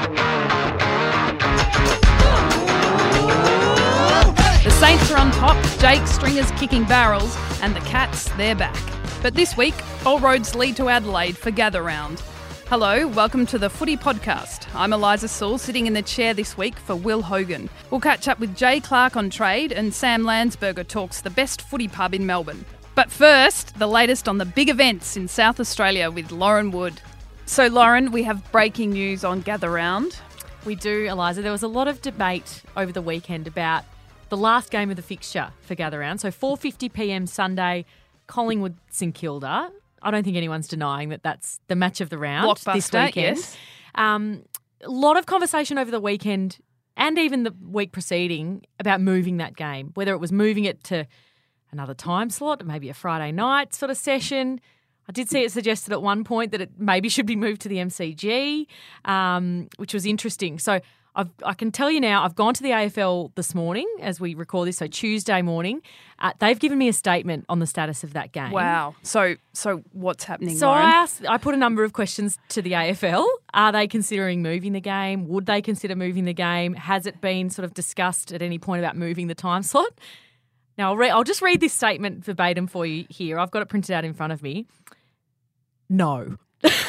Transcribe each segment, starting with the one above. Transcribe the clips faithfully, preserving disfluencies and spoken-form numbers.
The Saints are on top, Jake Stringer's kicking barrels, and the Cats, they're back. But this week, all roads lead to Adelaide for Gather Round. Hello, welcome to the Footy Podcast. I'm Eliza Sewell, sitting in the chair this week for Will Hogan. We'll catch up with Jay Clark on trade, and Sam Landsberger talks the best footy pub in Melbourne. But first, the latest on the big events in South Australia with Lauren Wood. So Lauren, we have breaking news on Gather Round. We do, Eliza. There was a lot of debate over the weekend about the last game of the fixture for Gather Round. So four fifty p m Sunday, Collingwood St Kilda. I don't think anyone's denying that that's the match of the round Blockbuster, this weekend. Yes. Um, a lot of conversation over the weekend and even the week preceding about moving that game, whether it was moving it to another time slot, maybe a Friday night sort of session. I did see it suggested at one point that it maybe should be moved to the M C G, um, which was interesting. So I've, I can tell you now, I've gone to the A F L this morning as we record this, so Tuesday morning. Uh, they've given me a statement on the status of that game. Wow. So so what's happening, So Lauren? I asked, I put a number of questions to the A F L. Are they considering moving the game? Would they consider moving the game? Has it been sort of discussed at any point about moving the time slot? Now, I'll, re- I'll just read this statement verbatim for you here. I've got it printed out in front of me. No.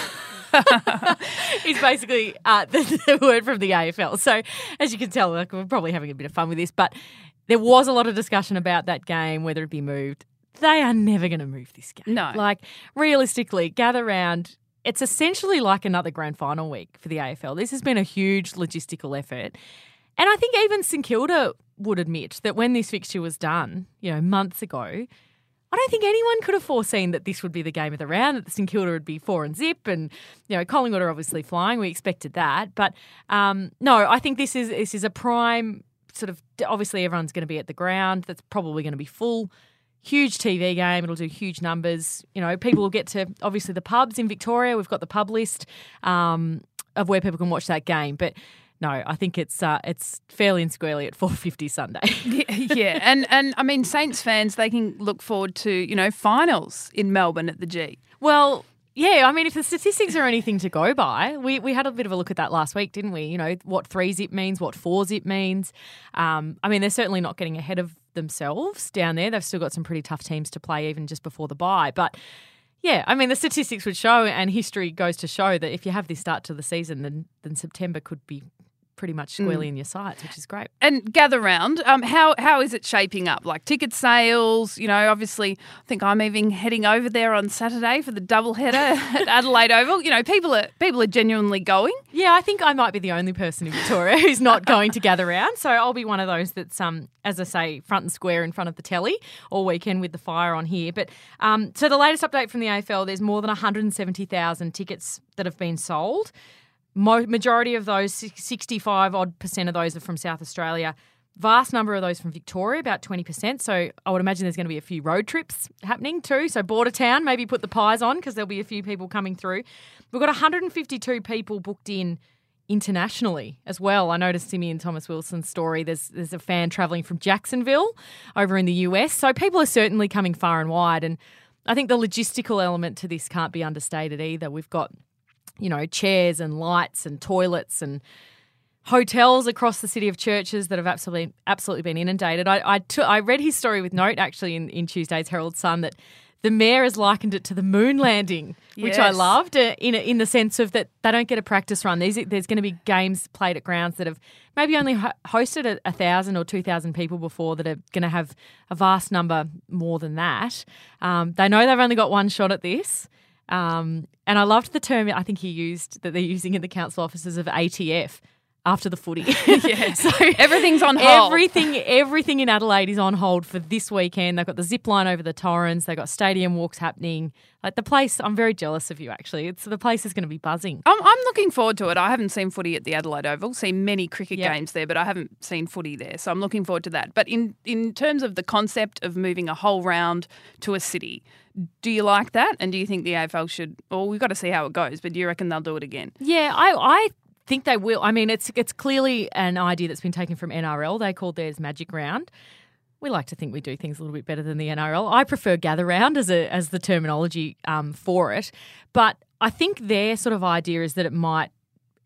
It's basically uh, the, the word from the A F L. So as you can tell, like, we're probably having a bit of fun with this, but there was a lot of discussion about that game, whether it be moved. They are never going to move this game. No. Like, realistically, Gather Round, it's essentially like another grand final week for the A F L. This has been a huge logistical effort. And I think even St Kilda would admit that when this fixture was done, you know, months ago, I don't think anyone could have foreseen that this would be the game of the round, that St Kilda would be four and zip, and you know Collingwood are obviously flying. We expected that, but um, no, I think this is this is a prime sort of. Obviously, everyone's going to be at the ground. That's probably going to be full. Huge T V game. It'll do huge numbers. You know, people will get to obviously the pubs in Victoria. We've got the pub list um, of where people can watch that game, but. No, I think it's uh, it's fairly and squarely at four fifty Sunday. yeah, yeah, and and I mean Saints fans, they can look forward to, you know, finals in Melbourne at the G. Well, yeah, I mean, if the statistics are anything to go by, we, we had a bit of a look at that last week, didn't we? You know, what three zip means, what four zip means. Um, I mean, they're certainly not getting ahead of themselves down there. They've still got some pretty tough teams to play even just before the bye. But, yeah, I mean, the statistics would show, and history goes to show, that if you have this start to the season, then, then September could be pretty much squarely mm. in your sights, which is great. And Gather Round, um, how how is it shaping up? Like ticket sales, you know, obviously I think I'm even heading over there on Saturday for the doubleheader at Adelaide Oval. You know, people are people are genuinely going. Yeah, I think I might be the only person in Victoria who's not going to Gather Round. So I'll be one of those that's, um, as I say, front and square in front of the telly all weekend with the fire on here. But um, so the latest update from the A F L, there's more than one hundred seventy thousand tickets that have been sold. Mo- majority of those, sixty-five odd percent of those are from South Australia. Vast number of those from Victoria, about twenty percent. So I would imagine there's going to be a few road trips happening too. So border town, maybe put the pies on because there'll be a few people coming through. We've got one hundred fifty-two people booked in internationally as well. I noticed Simeon Thomas Wilson's story. There's there's a fan travelling from Jacksonville over in the U S. So people are certainly coming far and wide. And I think the logistical element to this can't be understated either. We've got, you know, chairs and lights and toilets and hotels across the city of Churches that have absolutely absolutely been inundated. I I, t- I read his story with note actually in, in Tuesday's Herald Sun that the mayor has likened it to the moon landing, which yes. I loved uh, in in the sense of that they don't get a practice run. These there's going to be games played at grounds that have maybe only ho- hosted a, a thousand or two thousand people before that are going to have a vast number more than that. Um, they know they've only got one shot at this. Um, and I loved the term I think he used that they're using in the council offices of A T F, after the footy. Yeah. So everything's on hold. Everything, everything in Adelaide is on hold for this weekend. They've got the zip line over the Torrens. They've got stadium walks happening. Like the place, I'm very jealous of you actually. It's the place is going to be buzzing. I'm, I'm looking forward to it. I haven't seen footy at the Adelaide Oval. Seen many cricket yep. games there, but I haven't seen footy there. So I'm looking forward to that. But in in terms of the concept of moving a whole round to a city, do you like that? And do you think the A F L should? Well, we've got to see how it goes. But do you reckon they'll do it again? Yeah, I I think they will. I mean, it's it's clearly an idea that's been taken from N R L. They called theirs Magic Round. We like to think we do things a little bit better than the N R L. I prefer Gather Round as a as the terminology um, for it. But I think their sort of idea is that it might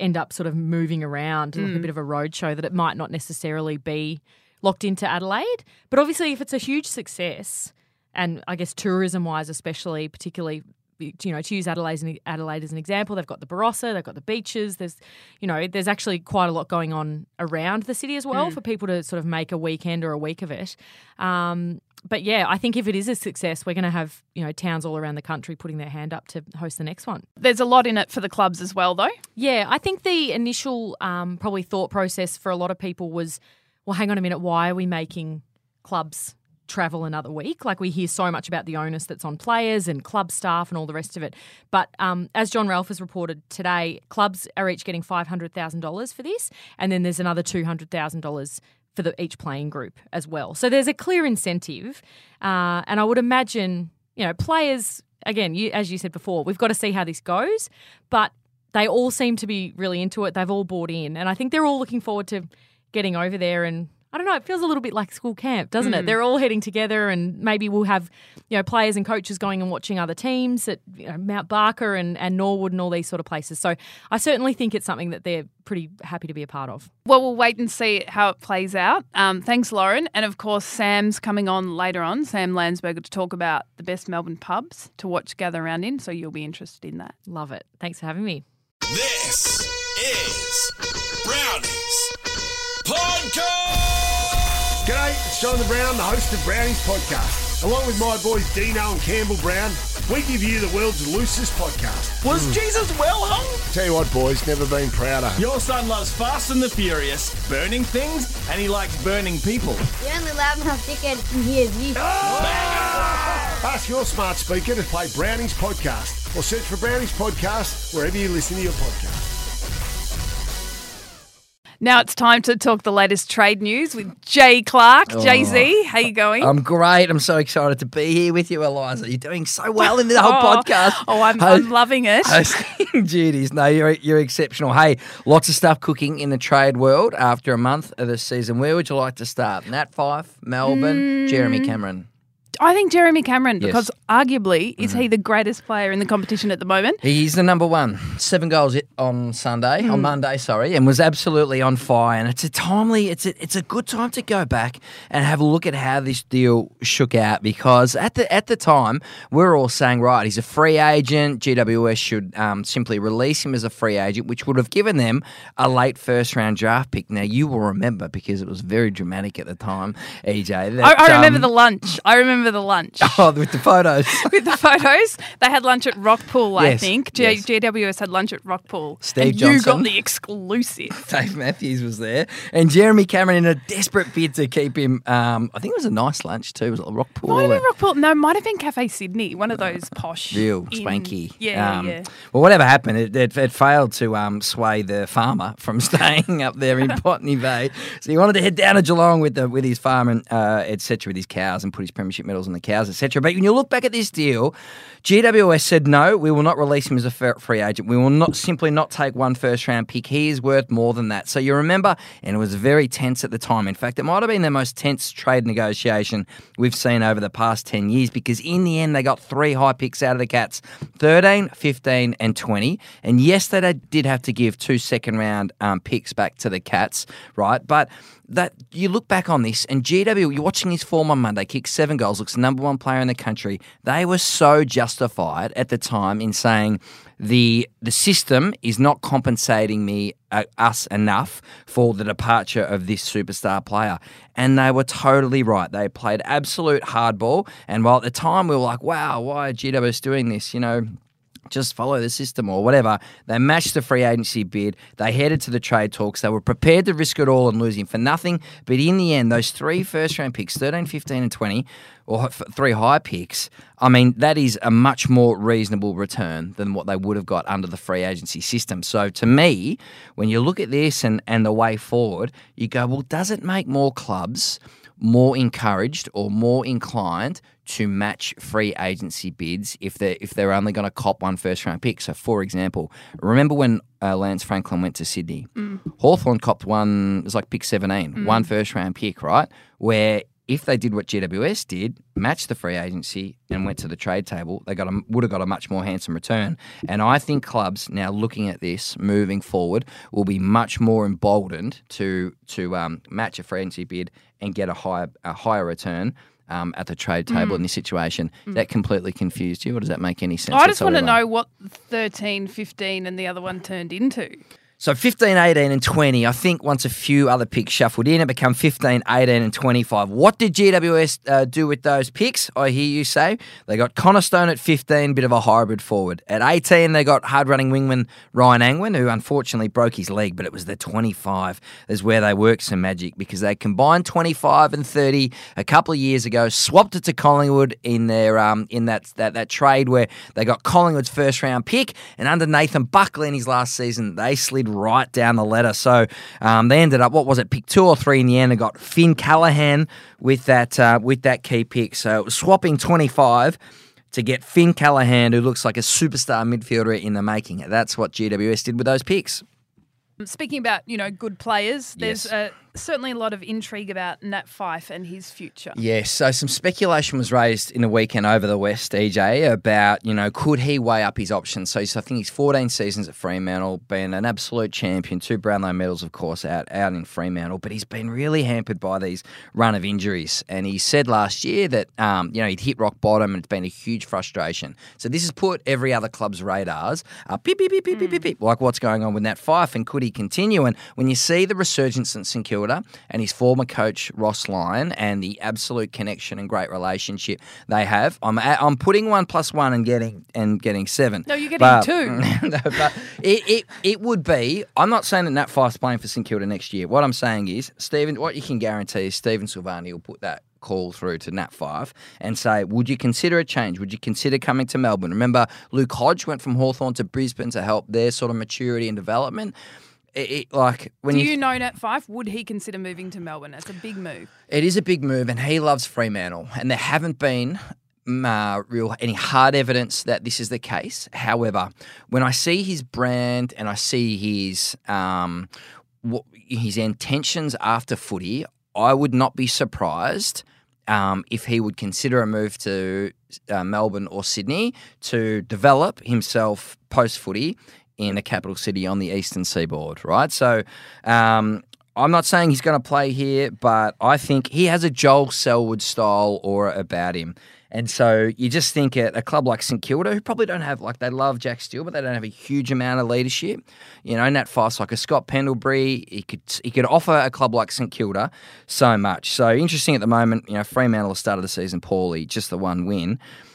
end up sort of moving around like a bit of a roadshow, that it might not necessarily be locked into Adelaide. But obviously if it's a huge success, and I guess tourism-wise especially, particularly, you know, to use Adelaide as, an, Adelaide as an example, they've got the Barossa, they've got the beaches. There's, you know, there's actually quite a lot going on around the city as well mm. for people to sort of make a weekend or a week of it. Um, but yeah, I think if it is a success, we're going to have, you know, towns all around the country putting their hand up to host the next one. There's a lot in it for the clubs as well, though. Yeah, I think the initial um, probably thought process for a lot of people was, well, hang on a minute, why are we making clubs travel another week? Like, we hear so much about the onus that's on players and club staff and all the rest of it. But um, as John Ralph has reported today, clubs are each getting five hundred thousand dollars for this, and then there's another two hundred thousand dollars for the each playing group as well. So there's a clear incentive, uh, and I would imagine, you know, players, again, you, as you said before, we've got to see how this goes, but they all seem to be really into it. They've all bought in, and I think they're all looking forward to getting over there. And I don't know, it feels a little bit like school camp, doesn't mm. it? They're all heading together, and maybe we'll have, you know, players and coaches going and watching other teams at, you know, Mount Barker and, and Norwood and all these sort of places. So I certainly think it's something that they're pretty happy to be a part of. Well, we'll wait and see how it plays out. Um, thanks, Lauren. And of course, Sam's coming on later on, Sam Landsberger, to talk about the best Melbourne pubs to watch Gather Round in. So you'll be interested in that. Love it. Thanks for having me. This is Brownies Podcast. G'day, it's Jonathan Brown, the host of Brownies Podcast. Along with my boys Dino and Campbell Brown, we give you the world's loosest podcast. Was mm. Jesus well hung? Tell you what, boys, never been prouder. Your son loves Fast and the Furious, burning things, and he likes burning people. You're only loud enough dickhead can hear you. Oh! Ask your smart speaker to play Brownies Podcast, or search for Brownies Podcast wherever you listen to your podcast. Now it's time to talk the latest trade news with Jay Clark. Oh, Jay Z, how you going? I'm great. I'm so excited to be here with you, Eliza. You're doing so well in the whole oh, podcast. Oh, I'm, I'm loving it. Hosting duties. No, you're you're exceptional. Hey, lots of stuff cooking in the trade world after a month of the season. Where would you like to start? Nat Fyfe, Melbourne, mm. Jeremy Cameron. I think Jeremy Cameron, yes. because arguably, is mm. he the greatest player in the competition at the moment? He's the number one. Seven goals on Sunday, mm. on Monday, sorry, and was absolutely on fire. And it's a timely, it's a, it's a good time to go back and have a look at how this deal shook out, because at the at the time, we we're all saying, right, he's a free agent. G W S should um, simply release him as a free agent, which would have given them a late first-round draft pick. Now, you will remember, because it was very dramatic at the time, E J. That, I, I remember um, the lunch. I remember the lunch. Oh, with the photos. With the photos. They had lunch at Rockpool, yes, I think. G- yes. G W S had lunch at Rockpool. Steve and Johnson. You got the exclusive. Dave Matthews was there. And Jeremy Cameron, in a desperate bid to keep him, um, I think it was a nice lunch too. Was it Rockpool? Might have been Rockpool. No, might have been Cafe Sydney, one of those posh. Real in, swanky. Yeah, um, yeah. Well, whatever happened, it, it, it failed to um, sway the farmer from staying up there in Botany Bay. So he wanted to head down to Geelong with the, with his farm and uh, et cetera, with his cows, and put his premiership medals on the cows, et cetera. But when you look back at this deal, G W S said, no, we will not release him as a free agent. We will not simply not take one first-round pick. He is worth more than that. So you remember, and it was very tense at the time. In fact, it might have been the most tense trade negotiation we've seen over the past ten years, because in the end, they got three high picks out of the Cats, thirteen, fifteen and twenty. And yes, they did have to give two second-round um, picks back to the Cats, right? But that you look back on this, and G W, you're watching his form on Monday, kicked seven goals, looks the number one player in the country. They were so justified at the time in saying the the system is not compensating me uh, us enough for the departure of this superstar player. And they were totally right. They played absolute hardball. And while at the time we were like, wow, why are G W S doing this? You know, just follow the system or whatever. They matched the free agency bid. They headed to the trade talks. They were prepared to risk it all and lose him for nothing. But in the end, those three first-round picks, thirteen, fifteen and twenty, or three high picks, I mean, that is a much more reasonable return than what they would have got under the free agency system. So to me, when you look at this and, and the way forward, you go, well, does it make more clubs more encouraged or more inclined to match free agency bids if they're, if they're only going to cop one first-round pick? So, for example, remember when uh, Lance Franklin went to Sydney? Mm. Hawthorn copped one, it was like pick seventeen, mm. one first-round pick, right? Where if they did what G W S did, matched the free agency and went to the trade table, they got a, would have got a much more handsome return. And I think clubs now looking at this moving forward will be much more emboldened to to um, match a free agency bid and get a higher a higher return um, at the trade table mm. in this situation. Mm. That completely confused you, or does that make any sense? I just whatsoever? want to know what thirteen, fifteen and the other one turned into. So fifteen, eighteen and twenty, I think once a few other picks shuffled in, it became fifteen, eighteen and twenty-five. What did G W S uh, do with those picks, I hear you say? They got Connor Stone at fifteen, bit of a hybrid forward. At eighteen, they got hard-running wingman Ryan Angwin, who unfortunately broke his leg, but it was the twenty-five is where they worked some magic because they combined twenty-five and thirty a couple of years ago, swapped it to Collingwood in their um in that, that, that trade where they got Collingwood's first-round pick, and under Nathan Buckley in his last season, they slid right down the ladder. So um, they ended up, what was it, pick two or three in the end. They got Finn Callahan with that uh, with that key pick. So it was swapping twenty-five to get Finn Callahan, who looks like a superstar midfielder in the making. That's what G W S did with those picks. Speaking about, you know, good players, there's Yes. uh, certainly a lot of intrigue about Nat Fyfe and his future. Yes, so some speculation was raised in the weekend over the West, E J, about, you know, could he weigh up his options? So he's, I think he's fourteen seasons at Fremantle, been an absolute champion, two Brownlow medals, of course, out, out in Fremantle, but he's been really hampered by these run of injuries. And he said last year that, um, you know, he'd hit rock bottom and it's been a huge frustration. So this has put every other club's radars up, beep, beep, beep, beep, beep, beep, beep, like what's going on with Nat Fyfe and could he continue? And when you see the resurgence in St Kilda and his former coach Ross Lyon and the absolute connection and great relationship they have, I'm I'm putting one plus one and getting and getting seven. No, you're getting but, two. no, but it, it it would be. I'm not saying that Nat Fyfe's playing for St Kilda next year. What I'm saying is, Stephen, what you can guarantee is Stephen Silvani will put that call through to Nat Fyfe and say, would you consider a change? Would you consider coming to Melbourne? Remember, Luke Hodge went from Hawthorn to Brisbane to help their sort of maturity and development. It, it, like when Do you, you know Nat Fyfe? Would he consider moving to Melbourne? That's a big move. It is a big move, and he loves Fremantle, and there haven't been uh, real any hard evidence that this is the case. However, when I see his brand and I see his um, what, his intentions after footy, I would not be surprised um, if he would consider a move to uh, Melbourne or Sydney to develop himself post-footy in a capital city on the eastern seaboard, right? So um, I'm not saying he's going to play here, but I think he has a Joel Selwood style aura about him. And so you just think at a club like St Kilda, who probably don't have, like, they love Jack Steele, but they don't have a huge amount of leadership. You know, Nat Fyfe's like a Scott Pendlebury. He could he could offer a club like St Kilda so much. So interesting at the moment, you know, Fremantle started the season poorly, just the one win.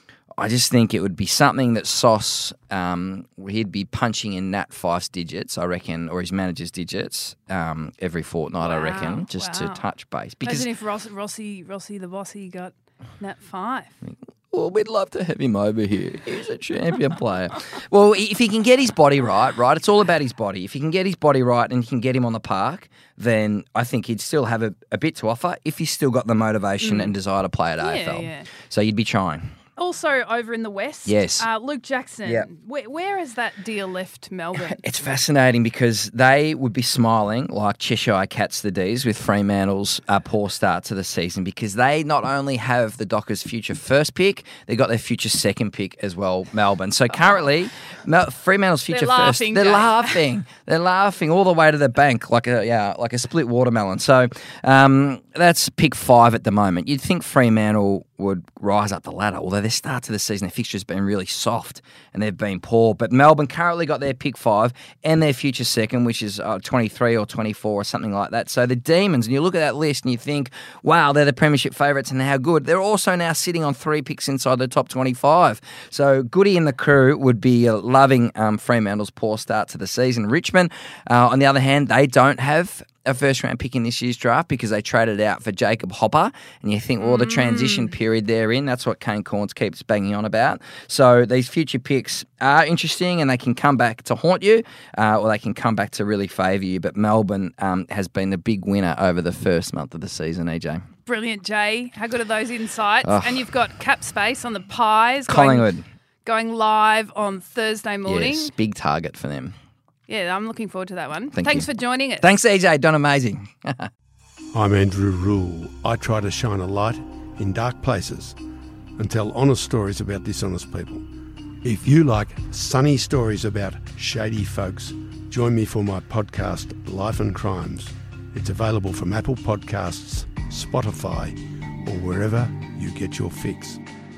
I just think it would be something that Sauce, um, he'd be punching in Nat Fyfe's digits, I reckon, or his manager's digits um, every fortnight, Wow, I reckon, just wow. to touch base. Because Imagine if Ross, Rossi, Rossi the Bossy got Nat Fyfe. well, we'd love to have him over here. He's a champion player. Well, if he can get his body right, right, it's all about his body. If he can get his body right and you can get him on the park, then I think he'd still have a, a bit to offer if he's still got the motivation mm. and desire to play at Yeah, A F L. yeah. So you'd be trying. Also over in the West, Yes. uh, Luke Jackson. Yep. Where, where has that deal left Melbourne? It's fascinating because they would be smiling like Cheshire Cats the D's with Fremantle's uh, poor start to the season because they not only have the Dockers' future first pick, they got their future second pick as well, Melbourne. So currently, Mel- Fremantle's future They're first, laughing, they're Jay. laughing, they're laughing all the way to the bank like a yeah, like a split watermelon. So um, that's pick five at the moment. You'd think Fremantle would rise up the ladder, although their start to the season, their fixture's been really soft and they've been poor. But Melbourne currently got their pick five and their future second, which is uh, twenty-three or twenty-four or something like that. So the Demons, and you look at that list and you think, wow, they're the premiership favourites and how good. They're also now sitting on three picks inside the top twenty-five. So Goody and the crew would be uh, loving um, Fremantle's poor start to the season. Richmond, uh, on the other hand, they don't have a first-round pick in this year's draft because they traded out for Jacob Hopper. And you think, well, the transition period they're in, that's what Kane Corns keeps banging on about. So these future picks are interesting and they can come back to haunt you uh, or they can come back to really favour you. But Melbourne um, has been the big winner over the first month of the season, E J. Brilliant, Jay. How good are those insights? Oh. And you've got Cap Space on the Pies. Collingwood. Going, going live on Thursday morning. Yes, big target for them. Yeah, I'm looking forward to that one. Thank Thanks you. for joining us. Thanks, E J. Done amazing. I'm Andrew Rule. I try to shine a light in dark places and tell honest stories about dishonest people. If you like sunny stories about shady folks, join me for my podcast, Life and Crimes. It's available from Apple Podcasts, Spotify, or wherever you get your fix.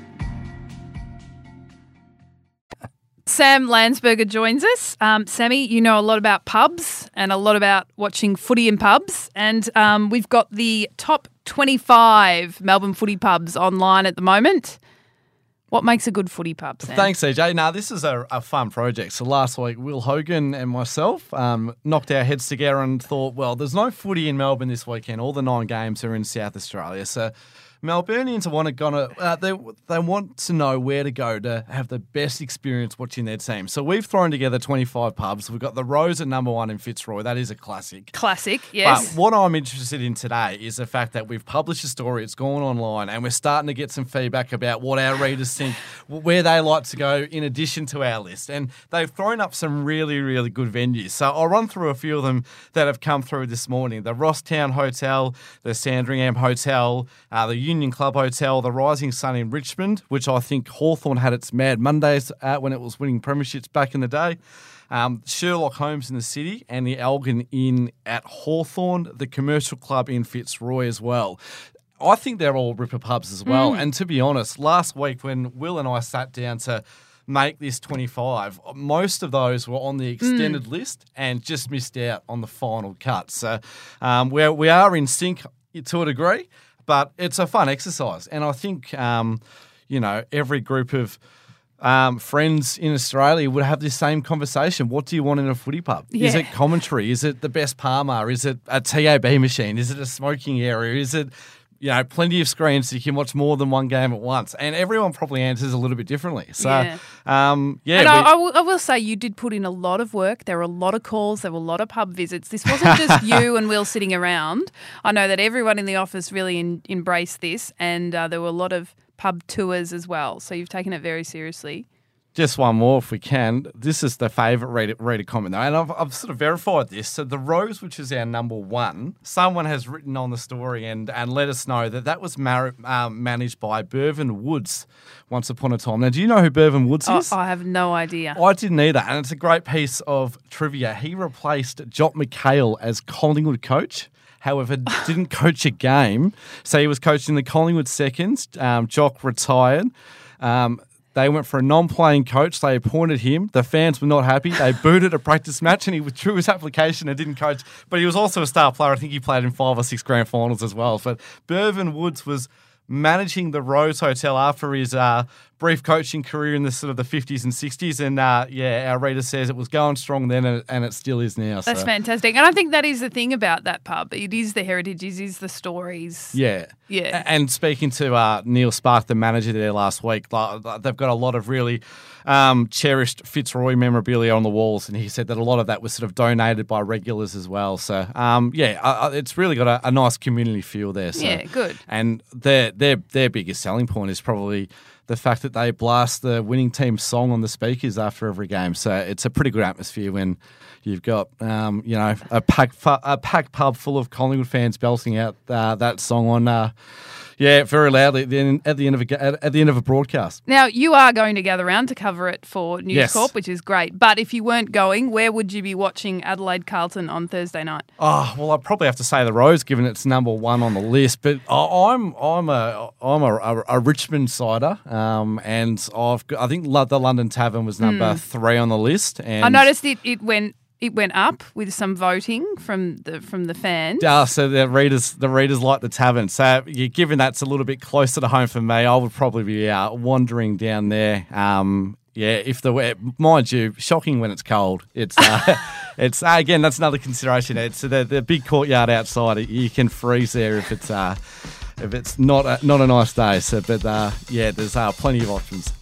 Sam Landsberger joins us. Um, Sammy, you know a lot about pubs and a lot about watching footy in pubs. And um, we've got the top twenty-five Melbourne footy pubs online at the moment. What makes a good footy pub, Sam? Thanks, C J. Now, this is a, a fun project. So last week, Will Hogan and myself um, knocked our heads together and thought, well, there's no footy in Melbourne this weekend. All the nine games are in South Australia. So Melburnians want to gonna uh, they they want to know where to go to have the best experience watching their team. So we've thrown together twenty-five pubs. We've got the Rose at number one in Fitzroy. That is a classic. Classic, yes. But what I'm interested in today is the fact that we've published a story. It's gone online, and we're starting to get some feedback about what our readers think, where they like to go in addition to our list. And they've thrown up some really, really good venues. So I'll run through a few of them that have come through this morning: the Rosstown Hotel, the Sandringham Hotel, uh, the Union Club Hotel, the Rising Sun in Richmond, which I think Hawthorn had its Mad Mondays at when it was winning premierships back in the day. Um, Sherlock Holmes in the city, and the Elgin Inn at Hawthorn, the Commercial Club in Fitzroy as well. I think they're all ripper pubs as well. Mm. And to be honest, last week when Will and I sat down to make this twenty-five, most of those were on the extended mm. list and just missed out on the final cut. So um, we're, we are in sync to a degree. But it's a fun exercise. And I think, um, you know, every group of um, friends in Australia would have this same conversation. What do you want in a footy pub? Yeah. Is it commentary? Is it the best Parma? Is it a T A B machine? Is it a smoking area? Is it, you know, plenty of screens so you can watch more than one game at once? And everyone probably answers a little bit differently. So, yeah. Um, yeah and I, I, will, I will say you did put in a lot of work. There were a lot of calls. There were a lot of pub visits. This wasn't just you and Will sitting around. I know that everyone in the office really in, embraced this, and uh, there were a lot of pub tours as well. So you've taken it very seriously. Just one more if we can. This is the favourite reader, reader comment though, and I've, I've sort of verified this. So the Rose, which is our number one, someone has written on the story and, and let us know that that was mar- um, managed by Bervin Woods once upon a time. Now, do you know who Bervin Woods is? Oh, I have no idea. I didn't either, and it's a great piece of trivia. He replaced Jock McHale as Collingwood coach. However, didn't coach a game. So he was coaching the Collingwood Seconds. Um, Jock retired. Um, They went for a non-playing coach. They appointed him. The fans were not happy. They booted a practice match and he withdrew his application and didn't coach. But he was also a star player. I think he played in five or six grand finals as well. But Bervin Woods was managing the Rose Hotel after his uh, brief coaching career in the sort of the fifties and sixties. And, uh, yeah, our reader says it was going strong then and, and it still is now. That's so. fantastic. And I think that is the thing about that pub. It is the heritage, it is the stories. Yeah. Yeah. And speaking to uh, Neil Spark, the manager there last week, they've got a lot of really um, cherished Fitzroy memorabilia on the walls, and he said that a lot of that was sort of donated by regulars as well. So, um, yeah, uh, it's really got a, a nice community feel there. So. Yeah, good. And their, their, their biggest selling point is probably the fact that they blast the winning team's song on the speakers after every game. So it's a pretty good atmosphere when you've got, um, you know, a packed a packed pub full of Collingwood fans belting out uh, that song on, uh, yeah, very loudly at the end, at the end of a at the end of a broadcast. Now you are going to gather round to cover it for News yes. Corp, which is great. But if you weren't going, where would you be watching Adelaide Carlton on Thursday night? Oh well, I'd probably have to say the Rose, given it's number one on the list. But I'm I'm a I'm a, a, a Richmond sider, um, and I've got, I think the London Tavern was number mm. three on the list. And I noticed it it went. It went up with some voting from the from the fans. Yeah, so the readers the readers like the Tavern. So yeah, given that's a little bit closer to home for me, I would probably be uh, wandering down there. Um, yeah, if the mind you, shocking when it's cold. It's uh, it's uh, again that's another consideration. It's the the big courtyard outside. You can freeze there if it's uh, if it's not a, not a nice day. So, but uh, yeah, there's uh, plenty of options.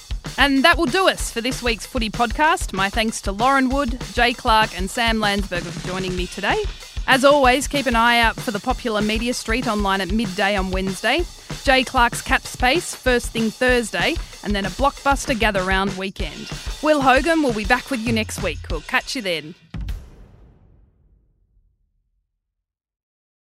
And that will do us for this week's Footy Podcast. My thanks to Lauren Wood, Jay Clark and Sam Landsberger for joining me today. As always, keep an eye out for the popular Media Street online at midday on Wednesday, Jay Clark's Cap Space first thing Thursday, and then a blockbuster gather round weekend. Will Hogan will be back with you next week. We'll catch you then.